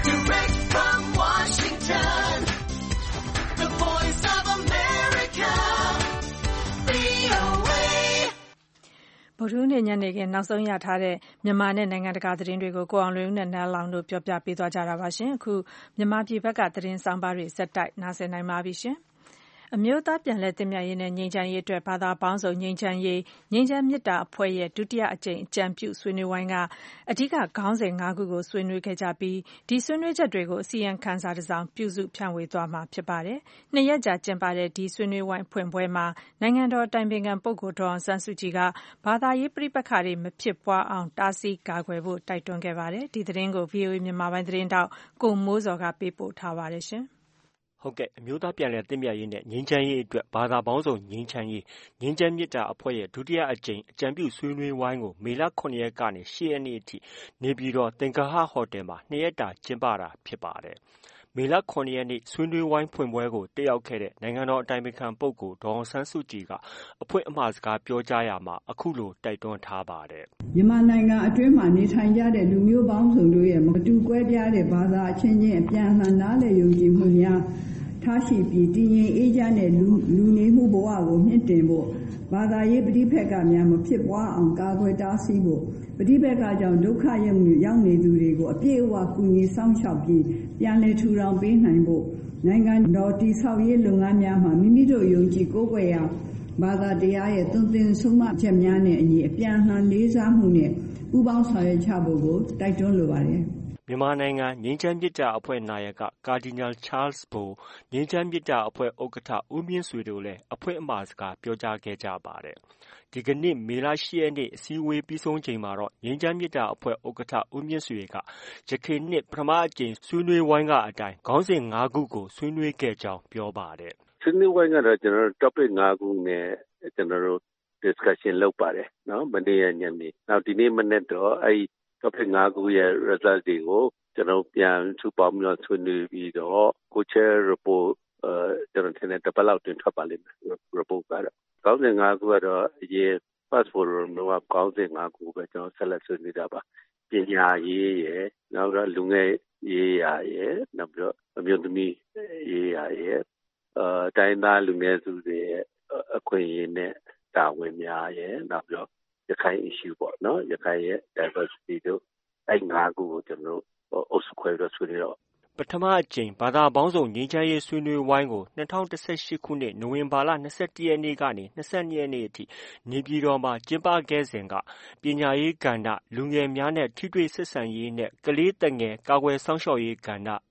ဗုဒ္ဓဟူးနေ့ညနေခင်းနောက်ဆုံးရထားတဲ့မြန်မာနဲ့နိုင်ငံတကာသတင်းတွေကိုကိုအောင်လွင်ဦးနဲ့နန်းလောင်တို့ပြောပြပေးသွားကြတာပါရှင်။အခုမြန်မာပြည်ဘက်ကသတင်းဆောင်ပါတွေဆက်တိုက်နားဆင်နိုင်ပါပြီရှင်။အမျိုးသားပြန်လည်သင့်မြတ်ရေးနဲ့ငြိမ်းချမ်းရေးအတွက်ဘာသာပေါင်းစုံငြိမ်းချမ်းရေးငြိမ်းချမ်းမေတ္တာအဖွဲ့ရဲ့ဒုတိယအကြိမ်အကြံပြုဆွေးနွေးဝိုင်းကအဓိကခေါင်းစဉ်5ခုကိုဆွေးနွေးခဲ့ကြပြီးဒီဆွေးနွေးချက်တွေကိုအစီရင်ခံစာတစ်စောင်ပြုစုဖြန့်ဝေသွားမှာဖြစ်ပါတယ်။2ရက်ကြာကျင်းပတဲ့ဒီဆွေးနွေးဝိုင်းဖွင့်ပွဲမှာနိုင်ငံတော်အတိုင်ပင်ခံပုဂ္ဂိုလ်ဒေါ်အောင်ဆန်းစုကြည်ကဘာသာရေးပဋိပက္ခတွေမဖြစ်ပွားအောင်တားဆီးကာကွယ်ဖို့တိုက်တွန်းခဲ့ပါတယ်။ဒီသတင်းကို VOA မြန်မာပိုင်းသတင်းတောက်ကိုမိုးစော်ကပေးပို့ထားပါတယ်ရှင်။ဟုတ်ကဲ့အမျိုးသားပြန်လည်သင့်မြတ်ရေးနဲ့ငြိမ်းချမ်းရေးအတွက်ဘာသာပေါင်းစုံငြိမ်းချမ်းရေးငြိမ်းချမ်းမေတ္တာအဖွဲ့ရဲ့ဒုတိယအကြိမ်အကြံပြုဆွေးနွေးဝိုင်းကိုမေလ9ရက်ကနေ10ရက်နေ့အထိနေပြည်တော်သင်္ဂဟဟိုတယ်မှာ2ရက်တာကျင်းပတာဖြစ်ပါတယ်။မေလ9ရက်နေ့ဆွေးနွေးဝိုင်းဖွင့်ပွဲကိုတက်ရောက်ခဲ့တဲ့နိုင်ငံတော်အတိုင်ပင်ခံပုဂ္ဂိုလ်ဒေါ်အောင်ဆန်းစုကြည်ကအဖွင့်အမှာစကားပြောကြားရာမှာအခုလိုတိုက်တွန်းထားပါတယ်။မြန်မာနိုင်ငံအတွင်းမှာနေထိုင်ကြတဲ့လူမျိုးပေါင်းစုံတို့ရဲ့မတူကွဲပြားတဲ့ဘာသာအချင်းချင်းအပြန်အလှန်နားလည်ယုံကြည်မှုများထားရှိပြီးတည်ငြိမ်အေးချမ်းတဲ့လူနေမှုဘဝကိုမြင့်တင်ဖို့ဘာသာရေးပဋိပက္ခများမဖြစ်ပွားအောင်ကာကွယ်တားဆီးဖို့ပဋိပက္ခကြောင့်ဒုက္ခရောက်နေသူတွေကိုအပြည့်အဝကူညီစောင့်ရှောက်ပြီးပြန်လည်ထူထောင်ပေးနိုင်ဖို့နိုင်ငံတော်တည်ဆောက်ရေးလုပ်ငန်းများမှာမိမိတို့ယုံကြည်ကိုးကွယ်ရာဘာသာတရားရဲ့သွန်သင်ဆုံးမချက်များနဲ့အညီအပြန်အလှန်လေးစားမှုနဲ့ပူးပေါင်းဆောင်ရွက်ကြဖို့ကိုတိုက်တွန်းလိုပါတယ်။မြန်မာနိုင်ငံငြိမ်းချမ်းမေတ္တာအဖွဲ့နာယကကာဒီနယ်ချားလ်စ်ဘိုငြိမ်းချမ်းမေတ္တာအဖွဲ့ဥက္ကဋ္ဌဦးမြင့်ဆွေတို့လည်းအဖွင့်အမှာစကားပြောကြားခဲ့ကြပါတယ်။ဒီကနေ့မေလ10ရက်နေ့အစည်းအဝေးပြီးဆုံးချိန်မှာတော့ငြိမ်းချမ်းမေတ္တာအဖွဲ့ဥက္ကဋ္ဌဦးမြင့်ဆွေကယခင်နှစ်ပထမအကြိမ်ဆွေးနွေးဝိုင်းကအတိုင်းခေါင်းစဉ်5ခုကိုဆွေးနွေးခဲ့ကြောင်းပြောပါတယ်။ဆွေးနွေးဝိုင်းကတော့ကျွန်တော်တို့ topic 5ခုနဲ့ကျွန်တော်တို့ discussion လုပ်ပါတယ်နော်မနေ့ညနေနောက်ဒီနေ့မနေ့တော့အဲ့ topic 5ခုရဲ့ result တွေကိုကျွန်တော်ပြန်စုပေါင်းပြီးဆွေးနွေးပြီးတော့ co-chair report ကျွန်တော်ထင်တယ်တစ်ပတ်လောက်တင်ထွက်ပါလိမ့်မယ် report ကတော့ခေါင်းစဉ်5ခုကတော့အရင် first forum တော့ခေါင်းစဉ်5ခုပဲကျွန်တော်ဆက်လက်ဆွေးနွေးတာပါပညာရေးရယ်နောက်တော့လူငယ်ရေးရာရယ်နောက်ပြီးတော့အမျိုးသမီးရေးရာရယ်တိုင်းသားလူငယ်စုတွေရဲ့အခွင့်အရေးနဲ့တာဝန်များရယ်နောက်ပြီးတော့ရခိုင် issue ပေါ့နော်ရခိုင်ရဲ့ diversity တို့အဲ့5ခုကိုကျွန်တော်တို့အုပ်စုခွဲပြီးဆွေးနွေးတော့ပထမအကြိမ်ဘာသာပေါင်းစုံငြိမ်းချမ်းရေးဆွေးနွေးဝိုင်းကို2018ခုနှစ်နိုဝင်ဘာလ21ရက်နေ့ကနေ22ရက်နေ့အထိနေပြည်တော်မှာကျင်းပခဲ့စဉ်ကပညာရေးကဏ္ဍလူငယ်များနဲ့ထိတွေ့ဆက်ဆံရေးနဲ့ကလေးသက်ငယ်ကာကွယ်စောင့်ရှောက်ရေးကဏ္ဍ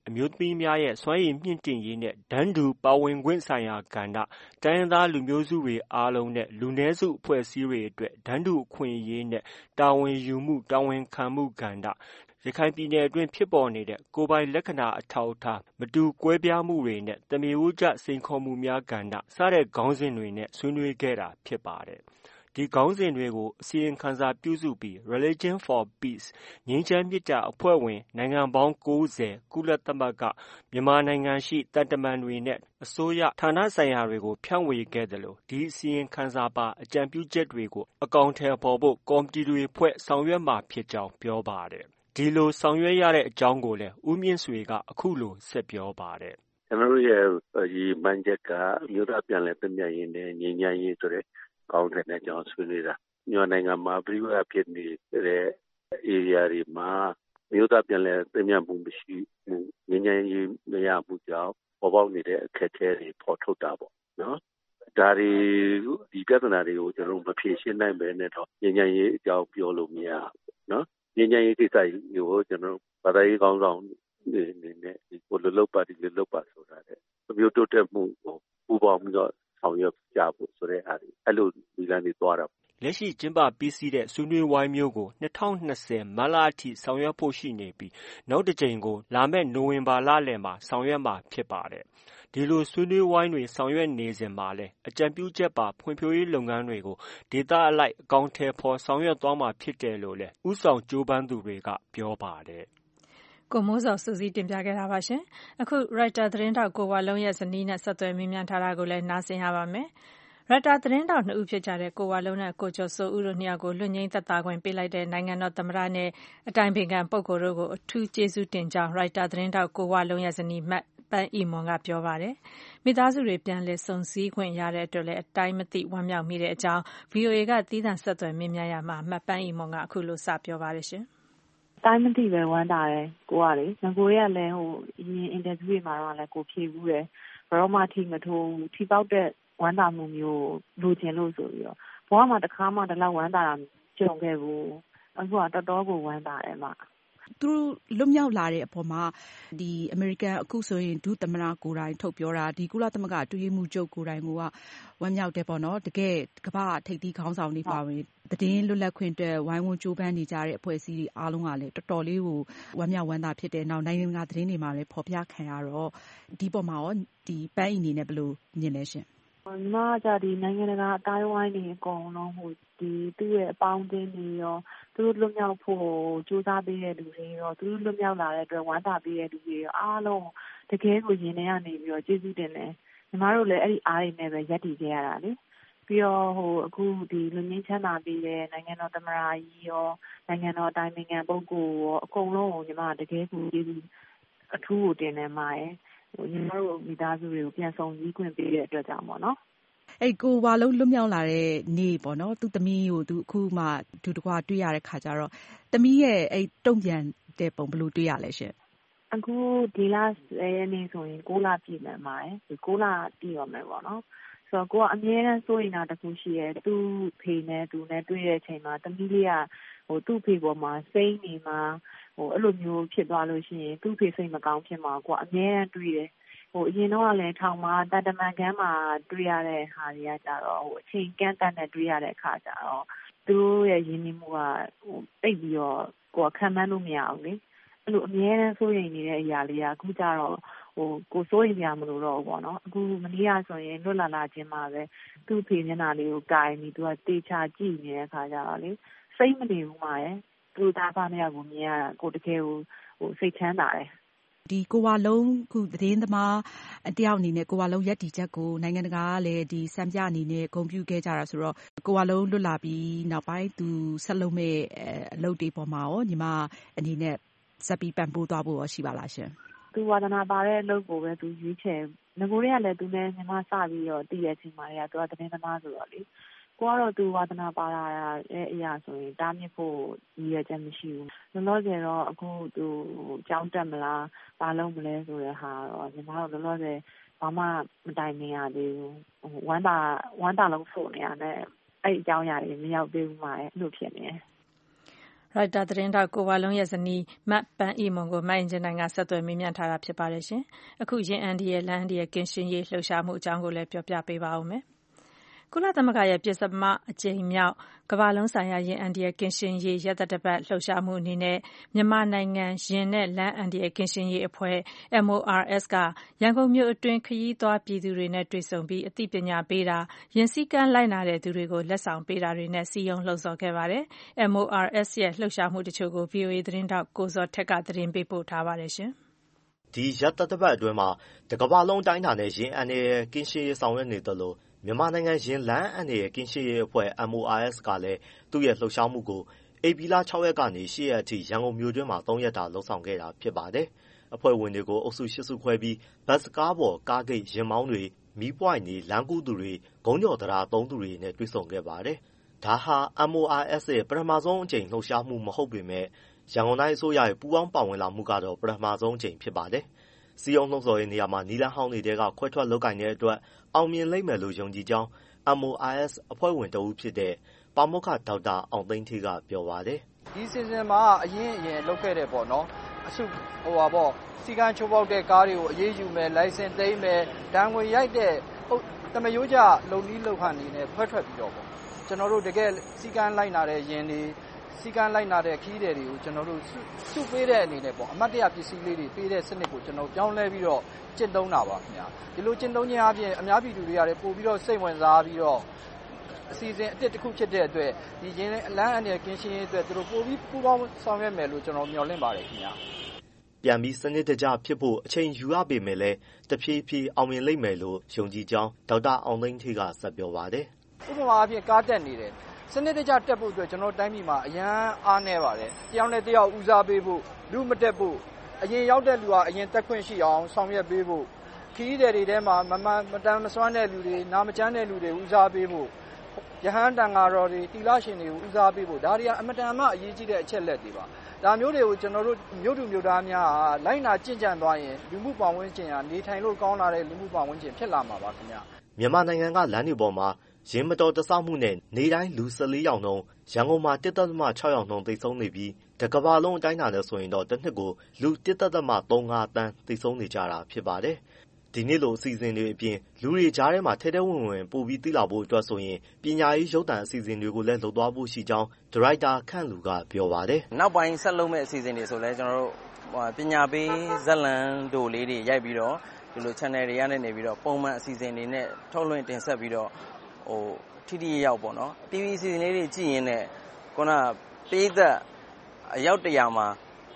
အမျိုးသမီးများရဲ့စွမ်းရည်မြှင့်တင်ရေးနဲ့တန်းတူပါဝင်ခွင့်ဆိုင်ရာကဏ္ဍ၊တိုင်းရင်းသားလူမျိုးစုတွေအားလုံးနဲ့လူနည်းစုအဖွဲ့အစည်းတွေအတွက်တန်းတူအခွင့်အရေးနဲ့တာဝန်ယူမှုတာဝန်ခံမှုကဏ္ဍ၊ရခိုင်ပြည်နယ်အတွင်းဖြစ်ပေါ်နေတဲ့ကိုယ်ပိုင်လက္ခဏာအထောက်အထားမတူကွဲပြားမှုတွေနဲ့သမရိုးကျစိန်ခေါ်မှုများကဏ္ဍစတဲ့ခေါင်းစဉ်တွေနဲ့ဆွေးနွေးခဲ့တာဖြစ်ပါတယ်။ ဒီခေါင်းစဉ်တွေကိုအစီရင်ခံစာပြုစုပြီး Religion for Peace ငြိမ်းချမ်းမေတ္တာအဖွဲ့ဝင်နိုင်ငံပေါင်း 90 ကုလသမဂ္ဂမြန်မာနိုင်ငံရှိသံတမန်တွေနဲ့အစိုးရဌာနဆိုင်ရာတွေကိုဖြန့်ဝေခဲ့သလိုဒီအစီရင်ခံစာပါအကြံပြုချက်တွေကိုအကောင်အထည်ဖော်ဖို့ကော်မတီတွေဖွဲ့ဆောင်ရွက်မှာဖြစ်ကြောင်းပြောပါတယ်။ ဒီလိုဆောင်ရွက်ရတဲ့အကြောင်းကိုလည်းဦးမြင့်ဆွေကအခုလိုဆက်ပြောပါတယ်။ကျွန်တော်တို့ရဲ့ရည်မှန်းချက်ကအမျိုးသားပြန်လည်သင့်မြတ်ရေးနဲ့ငြိမ်းချမ်းရေးဆိုတဲ့ကောင်းတဲ့အကြောင်းဆွေးနွေးတာ။မြန်မာနိုင်ငံမှာပဋိပက္ခဖြစ်နေတဲ့ area တွေမှာမျိုးသားပြန်လည်သင့်မြတ်မှုမရှိမှုငြိမ်းချမ်းရေးမရမှုကြောင့်ပေါ်ပေါက်နေတဲ့အခက်အခဲတွေပေါ်ထုတ်တာပေါ့နော်။ဒါတွေဒီပြဿနာတွေကိုကျွန်တော်တို့မဖြေရှင်းနိုင်ပဲနဲ့တော့ငြိမ်းချမ်းရေးအကြောင်းပြောလို့မရဘူးနော်။ငြိမ်းချမ်းရေးကိစ္စကိုကျွန်တော်တို့ဘာသာရေးကောင်းဆောင်အနေနဲ့ကိုလိုလုပ်ပါဒီလိုလုပ်ပါဆိုတာတဲ့မျိုးတိုးတက်မှုကိုပူးပေါင်းပြီးတော့ဆောင်ရွက်ကြဖို့ဆိုတဲ့အားအဲ့လိုဒီလမ်းတွေသွားတာလက်ရှိကျင်းပပြီးစီးတဲ့ဆွေးနွေးဝိုင်းမျိုးကို2020မတ်လအထိဆောင်ရွက်ဖို့ရှိနေပြီးနောက်တစ်ကြိမ်ကိုလာမယ့်နိုဝင်ဘာလလယ်မှာဆောင်ရွက်မှာဖြစ်ပါတယ်။ဒီလိုဆွေးနွေးဝိုင်းတွေဆောင်ရွက်နေစဉ်မှာလည်းအကြံပြုချက်ပါဖွံ့ဖြိုးရေးလုပ်ငန်းတွေကိုဒေသအလိုက်အကောင်အထည်ဖော်ဆောင်ရွက်သွားမှာဖြစ်တယ်လို့လည်းဦးဆောင်ကြိုးပမ်းသူတွေကပြောပါတယ်။ကိုမိုးဇော်စုစည်းတင်ပြခဲ့တာပါရှင်။အခုရိုက်တာသတင်းတောက်ကိုဝလုံးရဲ့ဇနီးနဲ့ဆက်သွယ်မေးမြန်းထားတာကိုလည်းနားဆင်ရပါမယ်။ရိုက်တာသတင်းတောက်နှစ်ဦးဖြစ်ကြတဲ့ကိုဝလုံးနဲ့ကိုကျော်စိုးဦးတို့နှစ်ယောက်ကိုလွတ်ငြိမ်းသက်သာခွင့်ပေးလိုက်တဲ့နိုင်ငံတော်သမ္မတနဲ့အတိုင်ပင်ခံပုဂ္ဂိုလ်တို့ကိုအထူးကျေးဇူးတင်ကြောင်းရိုက်တာသတင်းတောက်ကိုဝလုံးရဲ့ဇနီးမပန်းအီမွန်ကပြောပါတယ်။မိသားစုတွေပြန်လည်ဆုံစည်းခွင့်ရတဲ့အတွက်လည်းအတိုင်းမသိဝမ်းမြောက်မိတဲ့အကြောင်း VOA ကသီးသန့်ဆက်သွယ်မေးမြန်းရာမှာမပန်းအီမွန်ကအခုလိုစပြောပါတယ်ရှင်။တိုင်းမသိပဲဝမ်းတာတယ်ကိုကလေငကိုတွေကလည်းအရင်အင်တာဗျူးတွေမှာတော့လည်းကိုဖြေဘူးတယ်ဘရောမထိမထိုးထီပေါက်တဲ့ဝမ်းတာမှုမျိုးလိုချင်လို့ဆိုပြီးတော့ဘဝမှာတစ်ခါမှဒီလောက်ဝမ်းတာကြုံခဲ့ဘူးအခုကတော်တော်ကိုဝမ်းတာတယ်မှာသူတို့လွတ်မြောက်လာတဲ့အပေါ်မှာဒီအမေရိကန်အခုဆိုရင်ဒုသမ္မတကိုယ်တိုင်ထုတ်ပြောတာဒီကုလသမဂ္ဂအတွင်းရေးမှူးချုပ်ကိုယ်တိုင်ကဝမ်းမြောက်တယ်ပေါ့နော်တကယ်ကမ္ဘာထိပ်သီးခေါင်းဆောင်တွေပါဝင်သတင်းလွတ်လပ်ခွင့်အတွက်ဝိုင်းဝန်းကြိုးပမ်းနေကြတဲ့အဖွဲ့အစည်းတွေအားလုံးကလည်းတော်တော်လေးကိုဝမ်းမြောက်ဝမ်းသာဖြစ်တယ်နောက်နိုင်ငံတကာသတင်းတွေမှာလည်းဖော်ပြခံရတော့ဒီပေါ်မှာရောဒီပန်းအီအနေနဲ့ဘယ်လိုမြင်လဲရှင်ညီမကဒီနိုင်ငံတကာအတိုင်းဝိုင်းနေအကုန်လုံးဒီသူ့ရဲ့အပေါင်းအသင်းတွေရောသူတို့လွတ်မြောက်ဖို့ကြိုးစားပေးတဲ့လူတွေရောသူတို့လွတ်မြောက်လာတဲ့အတွက်ဝမ်းသာပေးတဲ့လူတွေရောအားလုံးတကယ်ကိုရင်ထဲကနေပြီးတော့ကျေးဇူးတင်တယ်ညီမတို့လည်းအဲ့ဒီအားတွေနဲ့ပဲရပ်တည်ခဲ့ရတာလေပြီးတော့အခုဒီလူငင်းချမ်းသာပေးတဲ့နိုင်ငံတော်သမ္မတကြီးရောနိုင်ငံတော်အတိုင်ပင်ခံပုဂ္ဂိုလ်ရောအကုန်လုံးကိုညီမတကယ်ကိုကျေးဇူးအထူးကိုတင်တယ်မှာရယ်ညီမတို့မိသားစုတွေကိုပြန်ဆောင်ကြီးခွင့်ပေးတဲ့အတွက်ကြောင့်ပေါ့နော်အဲ့ကိုဝါလုံးလွတ်မြောက်လာတဲ့နေ့ပေါ့နော်သူသမီးကိုသူအခုမှသူတကွာတွေ့ရတဲ့ခါကျတော့သမီးရဲ့အဲ့တုံ့ပြန်တဲ့ပုံဘယ်လိုတွေ့ရလဲရှင်အခုဒီလရဲ့နေ့ဆိုရင်6လပြည့်မယ်မှာရယ်6လပြည့်ရမယ်ပေါ့နော်ဆိုတော့ကိုကအမြဲတမ်းစိုးရိမ်တာတခုရှိရဲသူ့ဖေနဲ့သူနဲ့တွေ့တဲ့အချိန်မှာသမီးလေးကသူ့ဖေပေါ်မှာစိမ့်နေမှာအဲ့လိုမျိုးဖြစ်သွားလို့ရှိရင်သူ့ဖေစိတ်မကောင်းဖြစ်မှာကိုကအမြဲတမ်းတွေးတယ်အရင်တော့လည်းထောင်မှာတန်တမန်ကမ်းမှာတွေ့ရတဲ့ဟာတွေကကြတော့အချိန်ကန့်တတ်နဲ့တွေ့ရတဲ့အခါကျတော့သူတို့ရဲ့ရင်းနှီးမှုကတိတ်ပြီးတော့ကိုယ်ခံမှန်းလို့မရဘူးလေအဲ့လိုအမြဲတမ်းစိုးရိမ်နေတဲ့အရာလေးကအခုကျတော့ကိုစိုးရိမ်ကြမလို့တော့ဘူးပေါ့နော်အခုမနေ့ကဆိုရင်လွတ်လာခြင်းမှာပဲသူ့ဖေမျက်နှာလေးကိုကိုင်ပြီးသူကတေချာကြည့်နေတဲ့အခါကျတော့လေစိတ်မနေဘူးမှာရယ်သူ့သားဖမရကိုမြင်ရတာကိုတကယ်ကိုစိတ်ချမ်းသာတယ်ဒီကိုဝါလုံးခုသတင်းသမားတယောက်အနေနဲ့ကိုဝါလုံးရက်တီချက်ကိုနိုင်ငံတကာကလည်းဒီစံပြအနေနဲ့ဂုဏ်ပြုခဲ့ကြတာဆိုတော့ကိုဝါလုံးလွတ်လာပြီးနောက်ပိုင်းသူဆက်လုပ်မဲ့အလုပ်တွေပေါ်မှာရောညီမအနေနဲ့ဆက်ပြီးပံ့ပိုးသွားဖို့ရောရှိပါလားရှင်သူဝါဒနာပါတဲ့အလုပ်ကိုပဲသူရွေးချယ်ငကိုတွေကလည်းသူနဲ့ညီမစပြီးတော့တည်တဲ့အချိန်မှာတွေကသူကသတင်းသမားဆိုတော့လေကိုကတော့သူဝါဒနာပါလာတဲ့အရာဆိုရင်တားမြစ်ဖို့ရည်ရွယ်ချက်မရှိဘူးလောလောဆယ်တော့အခုသူကြောင်းတက်မလားဘာလုပ်မလဲဆိုတဲ့ဟာတော့ညီမတို့လောလောဆယ်ဘာမှမတိုင်မြင်ရသေးဘူးဝမ်းတာလုံးဆိုနေရတဲ့အဲ့အကြောင်းအရာတွေမရောက်သေးဘူးမှာအဲ့လိုဖြစ်နေတယ်ရိုက်တာသတင်းထောက်ကိုဝလုံးရဲ့ဇနီးမပန်းအိမွန်ကိုမအင်ဂျင်နိုင်ကဆက်သွယ်မေးမြန်းထားတာဖြစ်ပါတယ်ရှင်။အခုရင်အန်ဒီရဲ့လမ်းအန်ဒီရဲ့ကင်းရှင်းရေးလှုပ်ရှားမှုအကြောင်းကိုလည်းပြောပြပေးပါဦးမယ်။ကုလသမဂ္ဂရဲ့ပစ္စမအကြိမ်မြောက်ကမ္ဘာလုံးဆိုင်ရာရင်အန်ဒီရဲ့ကင်းရှင်းရေးရက်သတ္တပတ်လှုပ်ရှားမှုအနေနဲ့မြန်မာနိုင်ငံရင်နဲ့လမ်းအန်ဒီရဲ့ကင်းရှင်းရေးအဖွဲ့ MORS ကရန်ကုန်မြို့အတွင်းခရီးသွားပြည်သူတွေနဲ့တွေ့ဆုံပြီးအသိပညာပေးတာရင်စည်းကမ်းလိုက်နာတဲ့သူတွေကိုလက်ဆောင်ပေးတာတွေနဲ့စည်းရုံးလှုံ့ဆော်ခဲ့ပါတယ်။ MORS ရဲ့လှုပ်ရှားမှုတချို့ကို VOA သတင်းထောက်ကိုဇော်ထက်ကသတင်းပေးပို့ထားပါတယ်ရှင်။ဒီရက်သတ္တပတ်အတွင်းမှာတကမ္ဘာလုံးတိုင်းတာနဲ့ရင်အန်ဒီရဲ့ကင်းရှင်းရေးဆောင်ရွက်နေတယ်လို့မြန်မာနိုင်ငံရင်လမ်းအန်ဒီရဲ့ကင်းရှင်းရေးအဖွဲ့ MORS ကလည်းသူ့ရဲ့လှုပ်ရှားမှုကိုဧပြီလ 6 ရက်ကနေ 8 ရက်အထိရန်ကုန်မြို့တွင်းမှာ3 ရက်တာလှုပ်ဆောင်ခဲ့တာဖြစ်ပါတယ်။အဖွဲ့ဝင်တွေကိုအုပ်စု8စုခွဲပြီးဘတ်စကားပေါ်ကားဂိတ်ရင်မောင်းတွေမီးပွိုင်တွေလမ်းကူးသူတွေဂုံးကျော်တရားသုံးသူတွေနဲ့တွေ့ဆုံခဲ့ပါတယ်။ဒါဟာ MORS ရဲ့ပထမဆုံးအကြိမ်လှုပ်ရှားမှုမဟုတ်ပေမဲ့ရန်ကုန်တိုင်းအစိုးရရဲ့ပူးပေါင်းပါဝင်လာမှုကတော့ပထမဆုံးအကြိမ်ဖြစ်ပါတယ်။စီယုံလှုံ့ဆော်ရေးနေရာမှာနီလန်းဟောင်းတွေကခွဲထွက်လုပ်ကင်တဲ့အတွက်အောင်မြင်လိမ့်မယ်လို့ယုံကြည်ကြောင်း MORS အဖွဲ့ဝင်တဦးဖြစ်တဲ့ပါမောက္ခဒေါက်တာအောင်သိန်းဌေးကပြောပါတယ်။ဒီစီစဉ်မှာအရင်လုပ်ခဲ့တဲ့ပေါ့နော်အစုစီကံချိုးပေါက်တဲ့ကားတွေကိုအရေးယူမယ်လိုင်စင်သိမ်းမယ်ဒဏ်ငွေရိုက်တဲ့တမရိုးကြလုံနည်းလုံဟန်နေနဲ့ခွဲထွက်ပြီးတော့ပေါ့ကျွန်တော်တို့တကယ်စီကံလိုက်နာတဲ့ယင်တွေစီကံလိုက်နာတဲ့ခီးတွေကိုကျွန်တော်တို့စုပေးတဲ့အနေနဲ့ပေါ့အမတ်တရပစ္စည်းလေးတွေပေးတဲ့စနစ်ကိုကျွန်တော်ပြောင်းလဲပြီးတော့ကျင့်သုံးတာပါခင်ဗျာဒီလိုကျင့်သုံးခြင်းအပြင်အများပြည်သူတွေကလည်းပို့ပြီးတော့စိတ်ဝင်စားပြီးတော့အစီအစဉ်အတစ်တစ်ခုဖြစ်တဲ့အတွက်ဒီရင်းလမ်းအန်ရကင်းရှင်းရေးအတွက်သူတို့ပို့ပြီးပူးပေါင်းဆောင်ရွက်မယ်လို့ကျွန်တော်မျှော်လင့်ပါတယ်ခင်ဗျာပြန်ပြီးစနစ်တကျဖြစ်ဖို့အချိန်ယူရပေမဲ့လည်းတဖြည်းဖြည်းအောင်မြင်လိမ့်မယ်လို့ယုံကြည်ကြောင်းဒေါက်တာအောင်သိန်းဌေးကဆက်ပြောပါတယ်ဥပမာအဖြစ်ကားတက်နေတယ်စနစ်တကျတက်ဖို့အတွက်ကျွန်တော်တိုင်းပြည်မှာအရန်အားနည်းပါတယ်တယောက်နဲ့တယောက်ဦးစားပေးဖို့လူမတက်ဖို့အရင်ရောက်တဲ့လူကအရင်တက်ခွင့်ရှိအောင်ဆောင်ရွက်ပေးဖို့ခီးတဲ့တွေထဲမှာမတန်မစွမ်းတဲ့လူတွေနာမကျန်းတဲ့လူတွေဦးစားပေးဖို့ရဟန်းတန်ဃာတော်တွေတိလရှင်တွေကိုဦးစားပေးဖို့ဒါတွေကအမတန်မှအရေးကြီးတဲ့အချက်လက်တွေပါဒါမျိုးတွေကိုကျွန်တော်တို့မြို့သူမြို့သားများဟာလိုက်နာကျင့်ကြံသွားရင်လူမှုပတ်ဝန်းကျင်ဟာနေထိုင်လို့ကောင်းလာတဲ့လူမှုပတ်ဝန်းကျင်ဖြစ်လာမှာပါခင်ဗျမြန်မာနိုင်ငံကလမ်းတွေပေါ်မှာရင်းမတော်တဆမှုနဲ့နေတိုင်းလူ14ယောက်နှုန်းရန်ကုန်မှာ 1.6 ယောက်နှုန်းသေဆုံးနေပြီးတကမ္ဘာလုံးအတိုင်းအတာနဲ့ဆိုရင်တော့တစ်နှစ်ကိုလူ 1.35 သန်းသေဆုံးနေကြတာဖြစ်ပါတယ်။ဒီနေ့လိုအစီအစဉ်တွေအပြင်လူတွေကြားထဲမှာထဲထဲဝင်ဝင်ပို့ပြီးသိလာဖို့အတွက်ဆိုရင်ပညာရေးရုပ်သံအစီအစဉ်တွေကိုလည်းလုပ်သွားဖို့ရှိကြောင်းဒါရိုက်တာခန့်လူကပြောပါတယ်။နောက်ပိုင်းဆက်လုပ်မဲ့အစီအစဉ်တွေဆိုလဲကျွန်တော်တို့ပညာပေးဇက်လံတို့လေးတွေရိုက်ပြီးတော့ဒီလို channel တွေကနေပြီးတော့ပုံမှန်အစီအစဉ်တွေနဲ့ထုတ်လွှင့်တင်ဆက်ပြီးတော့ထိထိရောက်ပေါ့နော်။ TV အစီအစဉ်လေးတွေကြည့်ရင်းနဲ့ခုနပေးသက်အယောက်100မှာ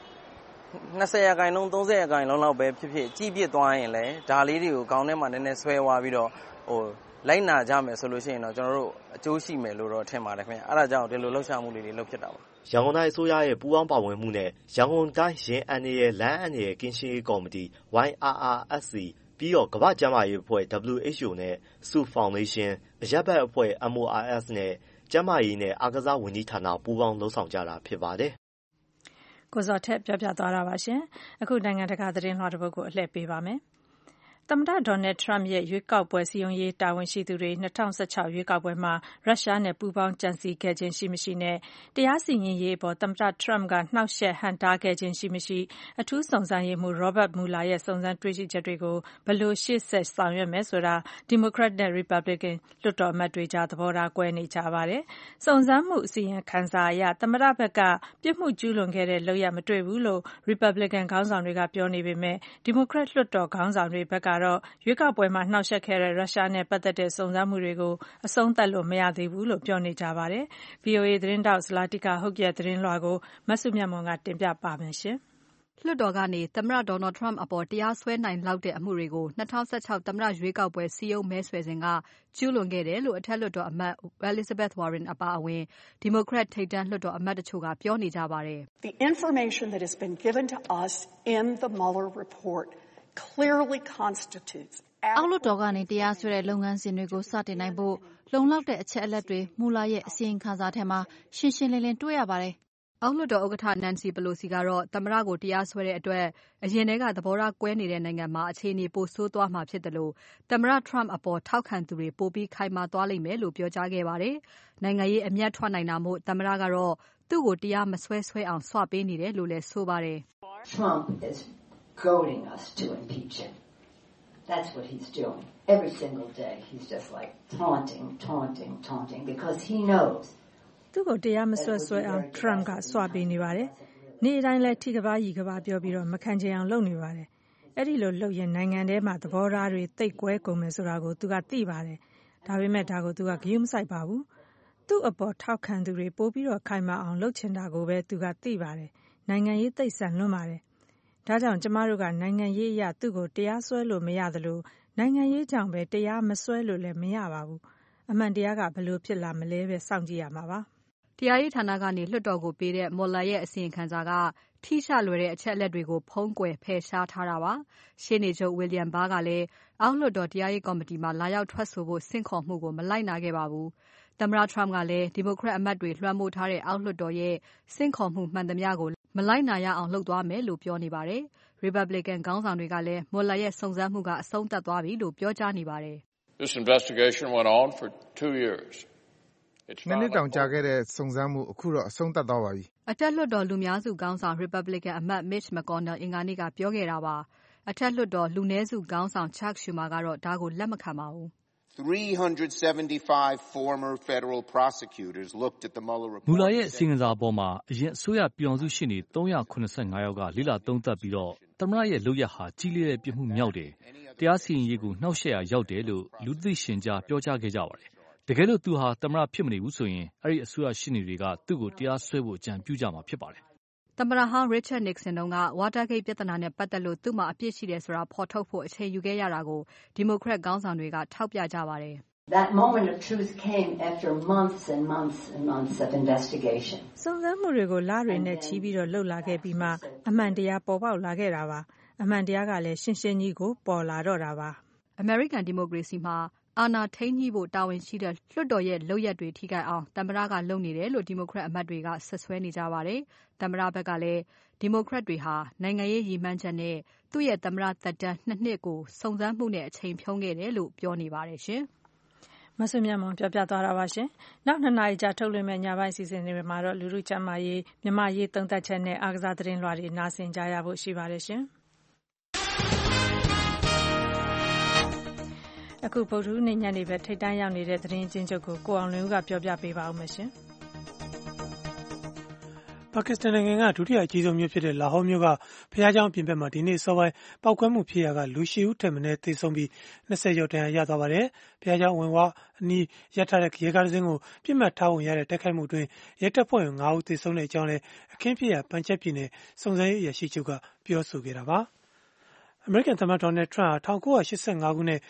20%, 30% လောက်ပဲဖြစ်ဖြစ်ကြည့်ပြစ်သွားရင်လည်းဒါလေးတွေကိုခေါင်းထဲမှာနည်းနည်းဆွဲသွားပြီးတော့လိုက်နာကြမယ်ဆိုလို့ရှိရင်တော့ကျွန်တော်တို့အကျိုးရှိမယ်လို့တော့ထင်ပါတယ်ခင်ဗျ။အဲဒါကြောင့်ဒီလိုလှုပ်ရှားမှုလေးတွေလုပ်ဖြစ်တာပါ။ရန်ကုန်တိုင်းအစိုးရရဲ့ပူးပေါင်းပါဝင်မှုနဲ့ရန်ကုန်တိုင်းရင်အန်ဒီရဲ့လမ်းအန်ဒီရဲ့ကင်းရှင်းရေးကော်မတီ YRRSC ပြီးတော့ကမ္ဘာ့ကျန်းမာရေးအဖွဲ့ WHO နဲ့ SU Foundation အရပ်ဘက်အဖွဲ့ MORS နဲ့ကျန်းမာရေးနဲ့အားကစားဝန်ကြီးဌာနပူးပေါင်းလှုပ်ဆောင်ကြတာဖြစ်ပါတယ်။ကိုဇော်ထက်ပြောပြသွားတာပါရှင်။အခုနိုင်ငံတကာသတင်းလွှာတစ်ပုဒ်ကိုအလှည့်ပေးပါမယ်။သမ္မတဒေါ်နယ်ထရမ့်ရဲ့ရွေးကောက်ပွဲစည်းရုံးရေးတာဝန်ရှိသူတွေ2016ရွေးကောက်ပွဲမှာရုရှားနဲ့ပူးပေါင်းကြံစည်ခဲ့ခြင်းရှိမရှိနဲ့တရားစီရင်ရေးအပေါ်သမ္မတထရမ့်ကနှောက်ယှက်ဟန့်တားခဲ့ခြင်းရှိမရှိအထူးစုံစမ်းရေးမှူး Robert Mueller ရဲ့စုံစမ်းတွေ့ရှိချက်တွေကိုဘယ်လိုရှေ့ဆက်ဆောင်ရွက်မယ်ဆိုတာဒီမိုကရက်နဲ့ရီပတ်ဘလစ်ကန်လွှတ်တော်အမတ်တွေကြားသဘောထားကွဲနေကြပါတယ်။စုံစမ်းမှုအစီရင်ခံစာအရသမ္မတဘက်ကပြစ်မှုကျူးလွန်ခဲ့တဲ့လုပ်ရပ်မတွေ့ဘူးလို့ရီပတ်ဘလစ်ကန်ခေါင်းဆောင်တွေကပြောနေပေမဲ့ဒီမိုကရက်လွှတ်တော်ခေါင်းဆောင်တွေဘက်ကတော့ရွေးကောက်ပွဲမှာနှောက်ယှက်ခဲ့တဲ့ရုရှားနဲ့ပတ်သက်တဲ့စုံစမ်းမှုတွေကိုအဆုံးသတ်လို့မရသေးဘူးလို့ပြောနေကြပါတယ်။ VOA သတင်းထောက်ဇလာတိကာဟုတ်ရဲ့သတင်းလွှာကိုမဆုမြတ်မွန်ကတင်ပြပါမယ်ရှင်။လွှတ်တော်ကနေသမ္မတဒေါ်နယ်ထရမ့်အပေါ်တရားစွဲနိုင်လောက်တဲ့အမှုတွေကို2016သမ္မတရွေးကောက်ပွဲစည်းရုံးမဲဆွယ်စဉ်ကကျူးလွန်ခဲ့တယ်လို့အထက်လွှတ်တော်အမတ် Elizabeth Warren အပါအဝင်ဒီမိုကရက်ထိပ်တန်းလွှတ်တော်အမတ်တချို့ကပြောနေကြပါတယ်။ The information that has been given to us in the Mueller report clearly constitutes အောက်လွှတ်တော်ကနေတရားစွဲတဲ့လုပ်ငန်းစဉ်တွေကိုစတင်နိုင်ဖို့လုံလောက်တဲ့အချက်အလက်တွေမူလာရဲ့အစီရင်ခံစာထဲမှာရှင်းရှင်းလင်းလင်းတွေ့ရပါတယ်။အောက်လွှတ်တော်ဥက္ကဋ္ဌ Nancy Pelosi ကတော့သမ္မတကိုတရားစွဲတဲ့အတွက်အရင်ကသဘောထားကွဲနေတဲ့နိုင်ငံမှာအခြေအနေပိုဆိုးသွားမှာဖြစ်တယ်လို့သမ္မတ Trump အပေါ်ထောက်ခံသူတွေပိုပြီးခိုင်မာသွားလိမ့်မယ်လို့ပြောကြားခဲ့ပါတယ်။နိုင်ငံရေးအမျက်ထွက်နိုင်တာမို့သမ္မတကတော့သူ့ကိုတရားမစွဲဆွဲအောင်ဆွပေးနေတယ်လို့လည်းဆိုပါတယ် Trump is goading us to impeach him. That's what he's doing. Every single day he's just like taunting because he knows သူ့ကိုတရားမစွဲဆွဲအောင် Trump ကဆွပေးနေပါတယ်။နေ့တိုင်းလည်းထိကဘာကြီးကဘာပြောပြီးတော့မခံချင်အောင်လုပ်နေပါတယ်။အဲ့ဒီလိုလုပ်ရင်နိုင်ငံထဲမှာသဘောထားတွေတိတ်ကွဲကုန်မယ်ဆိုတာကိုသူကသိပါတယ်။ဒါပေမဲ့ဒါကိုသူကဂရုမစိုက်ပါဘူး။သူ့အပေါ်ထောက်ခံသူတွေပို့ပြီးတော့ခိုင်မာအောင်လုပ်ချင်တာကိုပဲသူကသိပါတယ်။နိုင်ငံရေးသိဆန်လွန်းပါတယ်။ဒါကြောင့်ကျမတို့ကနိုင်ငံရေးအရသူ့ကိုတရားစွဲလို့မရသလိုနိုင်ငံရေးကြောင့်ပဲတရားမစွဲလို့လည်းမရပါဘူး။အမှန်တရားကဘလို့ဖြစ်လာမလဲပဲစောင့်ကြည့်ရမှာပါ။တရားရေးဌာနကနေလွှတ်တော်ကိုပေးတဲ့ Mueller ရဲ့အစီရင်ခံစာကထိရှလွယ်တဲ့အချက်အလက်တွေကိုဖုံးကွယ်ဖယ်ရှားထားတာပါ။ရှေ့နေချုပ် William Barr ကလည်းအောက်လွှတ်တော်တရားရေးကော်မတီမှာလာရောက်ထွက်ဆိုဖို့ဆင့်ခေါ်မှုကိုမလိုက်နာခဲ့ပါဘူး။သမ္မတ Trump ကလည်းဒီမိုကရက်အမတ်တွေလွှမ်းမိုးထားတဲ့အောက်လွှတ်တော်ရဲ့ဆင့်ခေါ်မှုမှန်သမျှကိုမလိုက်နာရအောင်လုပ်သွားမယ်လို့ပြောနေပါတယ်။ Republican ခေါင်းဆောင်တွေကလည်း Mueller ရဲ့စုံစမ်းမှုကအဆုံးသတ်သွားပြီလို့ပြောကြားနေပါတယ်။ This investigation went on for 2 years. နှစ်တောင်ကြာခဲ့တဲ့စုံစမ်းမှုအခုတော့အဆုံးသတ်သွားပါပြီ။အထက်လွှတ်တော်လူများစုခေါင်းဆောင် Republican အမတ် Mitch McConnell အင်္ဂါနေ့ကပြောခဲ့တာပါ။အထက်လွှတ်တော်လူနည်းစုခေါင်းဆောင် Chuck Schumer ကတော့ဒါကိုလက်မခံပါဘူး 375 former federal prosecutors looked at the Mueller report. မူလာရဲ့အစီရင်ခံစာအပေါ်မှာအရင်အစိုးရပြည်အောင်စုရှေ့နေ385ယောက်ကလေ့လာသုံးသပ်ပြီးတော့သမ္မတရဲ့လုပ်ရက်ဟာကြီးလေးတဲ့ပြစ်မှုမြောက်တယ်။တရားစီရင်ရေးကိုနှောက်ယှက်ရာရောက်တယ်လို့လူသိရှင်ကြားပြောကြားခဲ့ကြပါတယ်။တကယ်လို့သူဟာသမ္မတဖြစ်မနေဘူးဆိုရင်အဲ့ဒီအစိုးရရှေ့နေတွေကသူ့ကိုတရားစွဲဖို့အကြံပြုကြမှာဖြစ်ပါတယ်။သမ္မတဟောင်း Richard Nixon တုန်းက Watergate ပြဿနာနဲ့ပတ်သက်လို့သူ့မှာအပြစ်ရှိတယ်ဆိုတာဖော်ထုတ်ဖို့အချိန်ယူခဲ့ရတာကိုဒီမိုကရက်ခေါင်းဆောင်တွေကထောက်ပြကြပါတယ်။ That moment of truth came after months and months and months of investigation. စုံစမ်းမှုတွေကိုလတွေနဲ့ချီပြီးတော့လှုပ်လာခဲ့ပြီးမှအမှန်တရားပေါ်ပေါက်လာခဲ့တာပါ။အမှန်တရားကလည်းရှင်းရှင်းကြီးကိုပေါ်လာတော့တာပါ။ American Democracy မှာအာဏာထိန်းညှိဖို့တာဝန်ရှိတဲ့လွှတ်တော်ရဲ့လုပ်ရက်တွေထိခိုက်အောင်သမ္မတကလုပ်နေတယ်လို့ဒီမိုကရက်အမတ်တွေကဆွဆွဲနေကြပါတယ်။သမ္မတဘက်ကလည်းဒီမိုကရက်တွေဟာနိုင်ငံရေးရည်မှန်းချက်နဲ့သူ့ရဲ့သမ္မတသက်တမ်း2နှစ်ကိုစုံစမ်းမှုနဲ့အချိန်ဖြုံးခဲ့တယ်လို့ပြောနေပါတယ်ရှင်။မဆုမြတ်မွန်ပြောပြသွားတာပါရှင်။နောက်2နာရီကြာထုတ်လွှင့်မဲ့ညပိုင်းအစီအစဉ်တွေမှာတော့လူလူကျမ်းမာရေးမြမရေးသုံးသပ်ချက်နဲ့အားကစားသတင်းလွှာတွေနားဆင်ကြရဖို့ရှိပါတယ်ရှင်။အခုဗုဒ္ဓဟူးနေ့ညနေပဲထိတ်တန့်ရောက်နေတဲ့သတင်းချင်းချုပ်ကိုအောင်လွင်ဦးကပြောပြပေးပါဦးမယ်ရှင်။ပါကစ္စတန်နိုင်ငံကဒုတိယအကြီးဆုံးမြို့ဖြစ်တဲ့လာဟောမြို့ကဘုရားကျောင်းပြင်ပမှာဒီနေ့စောပိုင်းပောက်ကွဲမှုဖြစ်ရာကလူ10ဦးထက်မနည်းသေဆုံးပြီး20ကျော်ဒဏ်ရာရသွားပါတယ်။ဘုရားကျောင်းဝင်ဝအနီးရပ်ထားတဲ့ရေကားတစ်စင်းကိုပြစ်မှတ်ထားဝင်ရတဲ့တိုက်ခိုက်မှုအတွင်းရဲတပ်ဖွဲ့ဝင်9ဦးသေဆုံးတဲ့အကြောင်းလည်းအခင်းဖြစ်ရာပန်ချက်ပြည်နယ်စုံစမ်းရေးအရာရှိချုပ်ကပြောဆိုခဲ့တာပါ။အမေရိကန်သမ္မတဒေါ်နယ်ထရန့်ဟာ1985ခုနဲ့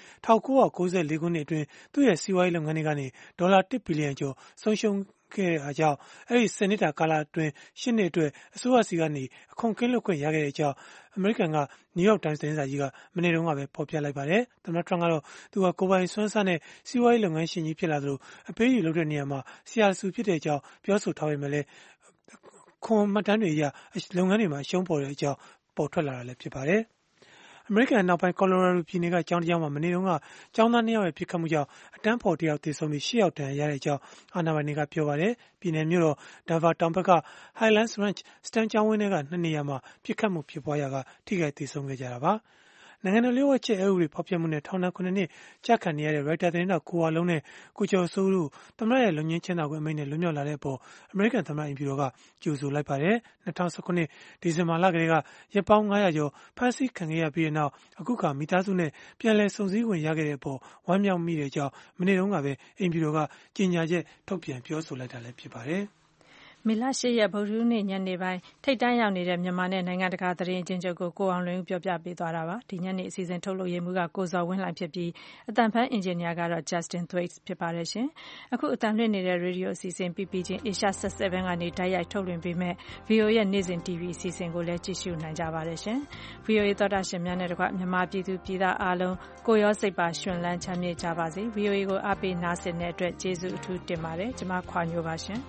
1994ခုနှစ်အတွင်းသူ့ရဲ့စီးပွားရေးလုပ်ငန်းတွေကနေဒေါ်လာ1ဘီလီယံကျော်ဆုံးရှုံးခဲ့တဲ့အကြောင်းအဲ့ဒီ10နှစ်တာကာလအတွင်း10နှစ်အတွက်အစိုးရစီကနေအခွန်ကင်းလွတ်ခွင့်ရခဲ့တဲ့အကြောင်းအမေရိကန်က New York Times သတင်းစာကြီးကမနေ့တုန်းကပဲဖော်ပြလိုက်ပါတယ်။သမ္မတထရန့်ကတော့သူကကိုယ်ပိုင်စွမ်းစားနဲ့စီးပွားရေးလုပ်ငန်းရှင်ကြီးဖြစ်လာသလိုအပေးယူလုပ်တဲ့နေရာမှာဆရာစုဖြစ်တဲ့အကြောင်းပြောဆိုထားပေမဲ့လည်းခွန်မှတ်တမ်းတွေအရလုပ်ငန်းတွေမှာအရှုံးပေါ်တဲ့အကြောင်းပေါ်ထွက်လာတာလည်းဖြစ်ပါတယ်။အမေရိကန်နောက်ပိုင်းကော်လိုရာဒိုပြည်နယ်ကကျောင်းတစ်ကျောင်းမှာမနေ့တုန်းကကျောင်းသား2ယောက်ရဲ့ပစ်ခတ်မှုကြောင့်အတန်းဖော်1ယောက်သေဆုံးပြီး10ယောက်ဒဏ်ရာရတဲ့အကြောင်းအာဏာပိုင်တွေကပြောပါတယ်။ပြည်နယ်မြို့တော်ဒန်ဗာတောင်ဘက်က Highlands Ranch စတန်ကျောင်းဝင်းထဲက2နေရာမှာပစ်ခတ်မှုဖြစ်ပွားရာကထိခိုက်သေဆုံးခဲ့ကြတာပါ။နိုင်ငံတော်လျှို့ဝှက်ချက်အက်ဥပဒေဖောက်ဖျက်မှုနဲ့ထောင်ဒဏ်9နှစ်ကျခံနေရတဲ့ Reuters သတင်းတောက်ကိုဝလုံးနဲ့ကိုကျော်စိုးတို့သမ္မတရဲ့လုံခြုံချမ်းသာခွင့်အမိန့်နဲ့လွတ်မြောက်လာတဲ့အပေါ်အမေရိကန်သမ္မတအိမ်ဖြူတော်ကကြိုဆိုလိုက်ပါတယ်။2019ဒီဇင်ဘာလကတည်းကရက်ပေါင်း900ကျော်ဖမ်းဆီးခံခဲ့ရပြီးနောက်အခုခါမိသားစုနဲ့ပြန်လည်စုံစည်းဝင်ရခဲ့တဲ့အပေါ်ဝမ်းမြောက်မိတဲ့အကြောင်းမနေ့တုန်းကပဲအိမ်ဖြူတော်ကကြေညာချက်ထုတ်ပြန်ပြောဆိုလိုက်တာလည်းဖြစ်ပါတယ်။မေလ10ရက်ဗုဒ္ဓဟူးနေ့ညနေပိုင်းထိတ်တန့်ရောက်နေတဲ့မြန်မာနဲ့နိုင်ငံတကာသတင်းအချင်းချုပ်ကိုအောင်လွင်ဦးပြောပြပေးသွားတာပါဒီညနေအစီအစဉ်ထုတ်လုပ်ရေးမှူးကကိုဇော်ဝင်းလှိုင်ဖြစ်ပြီးအတန်ဖန်အင်ဂျင်နီယာကတော့ Justin Thwaites ဖြစ်ပါတယ်ရှင်အခုအတန်လွှင့်နေတဲ့ရေဒီယိုအစီအစဉ် PPG Asia 7ကနေတိုက်ရိုက်ထုတ်လွှင့်ပေးမဲ့ VOA ရဲ့နေ့စဉ် TV အစီအစဉ်ကိုလည်းကြည့်ရှုနိုင်ကြပါတယ်ရှင် VOA သောတာရှင်များနဲ့တကွမြန်မာပြည်သူပြည်သားအားလုံးကိုရောစိတ်ပါရှင်လန်းချမ်းမြေ့ကြပါစေ VOA ကိုအားပေးနားဆင်တဲ့အတွက်ကျေးဇူးအထူးတင်ပါတယ်ကျွန်မခွာညိုပါရှင်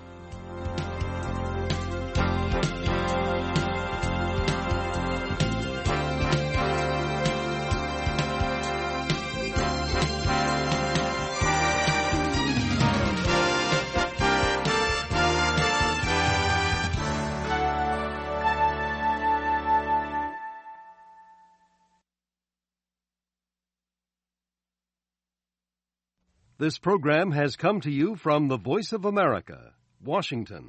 This program has come to you from the Voice of America, Washington.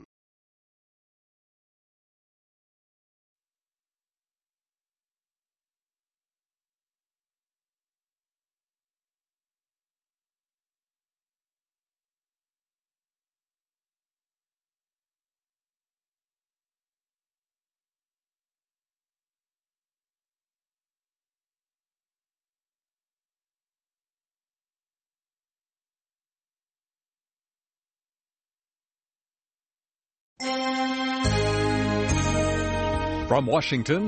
From Washington,